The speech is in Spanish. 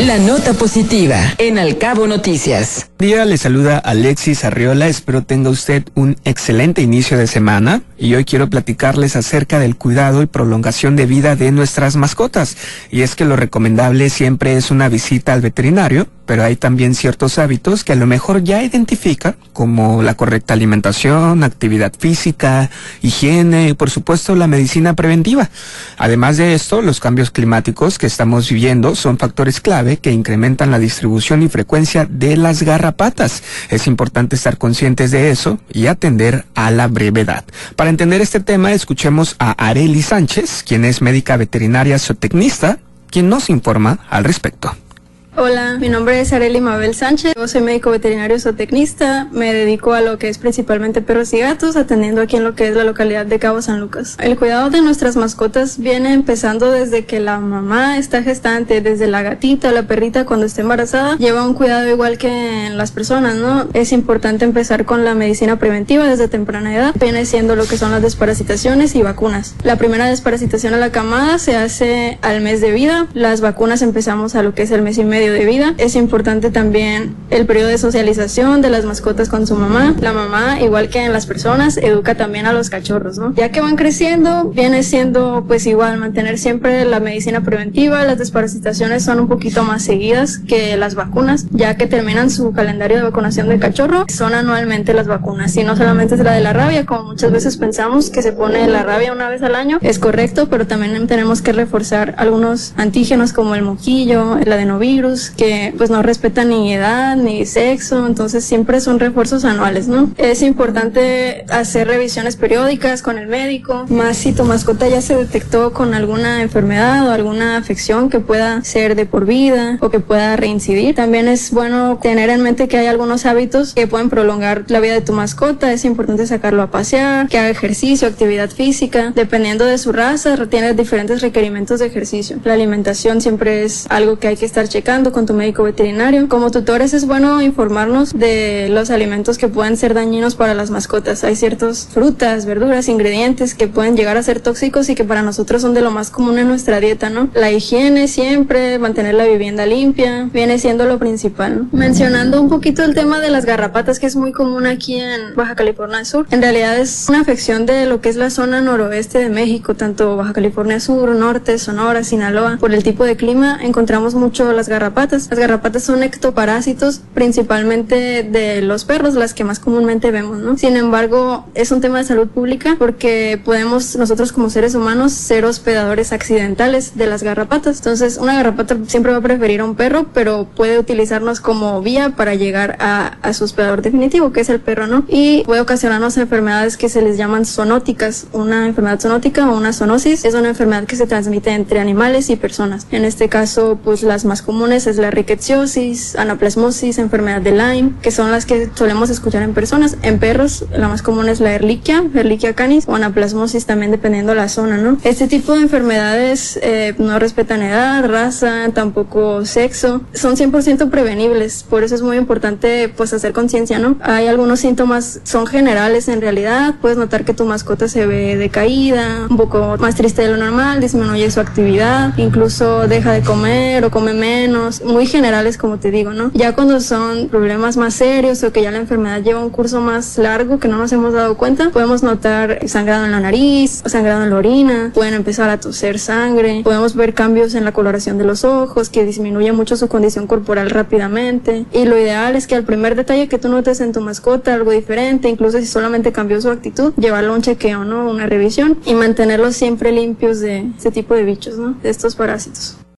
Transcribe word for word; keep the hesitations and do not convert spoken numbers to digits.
La nota positiva en Al Cabo Noticias. Buen día, le saluda Alexis Arriola. Espero tenga usted un excelente inicio de semana y hoy quiero platicarles acerca del cuidado y prolongación de vida de nuestras mascotas. Y es que lo recomendable siempre es una visita al veterinario, pero hay también ciertos hábitos que a lo mejor ya identifica, como la correcta alimentación, actividad física, higiene y por supuesto la medicina preventiva. Además de esto, los cambios climáticos que estamos viviendo son factores clave que incrementan la distribución y frecuencia de las garrapatas. Es importante estar conscientes de eso y atender a la brevedad. Para entender este tema, escuchemos a Arely Sánchez, quien es médica veterinaria zootecnista, quien nos informa al respecto. Hola, mi nombre es Arely Mabel Sánchez, yo soy médico veterinario zootecnista, me dedico a lo que es principalmente perros y gatos, atendiendo aquí en lo que es la localidad de Cabo San Lucas. El cuidado de nuestras mascotas viene empezando desde que la mamá está gestante, desde la gatita o la perrita cuando está embarazada, lleva un cuidado igual que en las personas, ¿no? Es importante empezar con la medicina preventiva desde temprana edad, viene siendo lo que son las desparasitaciones y vacunas. La primera desparasitación a la camada se hace al mes de vida, las vacunas empezamos a lo que es el mes y medio de vida. Es importante también el periodo de socialización de las mascotas con su mamá. La mamá, igual que en las personas, educa también a los cachorros, ¿no? Ya que van creciendo, viene siendo pues igual mantener siempre la medicina preventiva. Las desparasitaciones son un poquito más seguidas que las vacunas, ya que terminan su calendario de vacunación del cachorro. Son anualmente las vacunas y no solamente es la de la rabia, como muchas veces pensamos que se pone la rabia una vez al año. Es correcto, pero también tenemos que reforzar algunos antígenos como el moquillo, el adenovirus, que pues no respetan ni edad ni sexo, entonces siempre son refuerzos anuales, ¿no? Es importante hacer revisiones periódicas con el médico, más si tu mascota ya se detectó con alguna enfermedad o alguna afección que pueda ser de por vida o que pueda reincidir. También es bueno tener en mente que hay algunos hábitos que pueden prolongar la vida de tu mascota. Es importante sacarlo a pasear, que haga ejercicio, actividad física. Dependiendo de su raza, tiene diferentes requerimientos de ejercicio. La alimentación siempre es algo que hay que estar checando con tu médico veterinario. Como tutores es bueno informarnos de los alimentos que pueden ser dañinos para las mascotas. Hay ciertas frutas, verduras, ingredientes que pueden llegar a ser tóxicos y que para nosotros son de lo más común en nuestra dieta, ¿no? La higiene siempre, mantener la vivienda limpia, viene siendo lo principal, ¿no? Mencionando un poquito el tema de las garrapatas, que es muy común aquí en Baja California Sur. En realidad es una afección de lo que es la zona noroeste de México, tanto Baja California Sur, norte, Sonora, Sinaloa. Por el tipo de clima encontramos mucho las garrapatas. Las garrapatas son ectoparásitos principalmente de los perros, las que más comúnmente vemos, ¿no? Sin embargo, es un tema de salud pública porque podemos nosotros como seres humanos ser hospedadores accidentales de las garrapatas. Entonces, una garrapata siempre va a preferir a un perro, pero puede utilizarnos como vía para llegar a, a su hospedador definitivo, que es el perro, ¿no? Y puede ocasionarnos enfermedades que se les llaman zoonóticas. Una enfermedad zoonótica o una zoonosis es una enfermedad que se transmite entre animales y personas. En este caso, pues las más comunes es la rickettsiosis, anaplasmosis, enfermedad de Lyme, que son las que solemos escuchar en personas. En perros, la más común es la Ehrlichia, Ehrlichia canis, o anaplasmosis también dependiendo de la zona, ¿no? Este tipo de enfermedades eh, no respetan edad, raza, tampoco sexo, son cien por ciento prevenibles, por eso es muy importante pues hacer conciencia, ¿no? Hay algunos síntomas, son generales en realidad, puedes notar que tu mascota se ve decaída, un poco más triste de lo normal, disminuye su actividad, incluso deja de comer o come menos, muy generales como te digo, ¿no? Ya cuando son problemas más serios o que ya la enfermedad lleva un curso más largo que no nos hemos dado cuenta, podemos notar sangrado en la nariz, sangrado en la orina, pueden empezar a toser sangre, podemos ver cambios en la coloración de los ojos, que disminuye mucho su condición corporal rápidamente, y lo ideal es que al primer detalle que tú notes en tu mascota algo diferente, incluso si solamente cambió su actitud, llevarlo a un chequeo, ¿no? Una revisión y mantenerlos siempre limpios de este tipo de bichos, ¿no? De estos parásitos.